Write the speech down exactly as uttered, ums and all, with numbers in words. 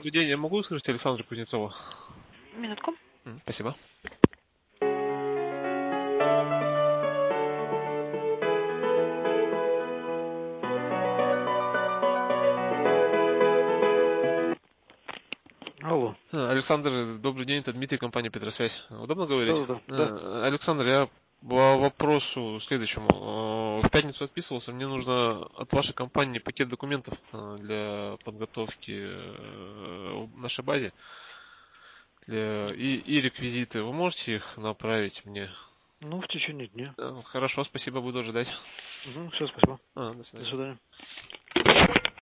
Добрый день, я могу услышать Александра Кузнецова? Минутку. М, Спасибо. Алло. А, Александр, добрый день, это Дмитрий, компания Петросвязь. Удобно говорить? Да-да-да. Да. А, Александр, я по вопросу следующему. В пятницу отписывался, мне нужно от вашей компании пакет документов а, для подготовки э, в нашей базе для... и, и реквизиты. Вы можете их направить мне? Ну, в течение дня. Да, хорошо, спасибо, буду ожидать. Угу, все, спасибо. А, до До свидания. свидания.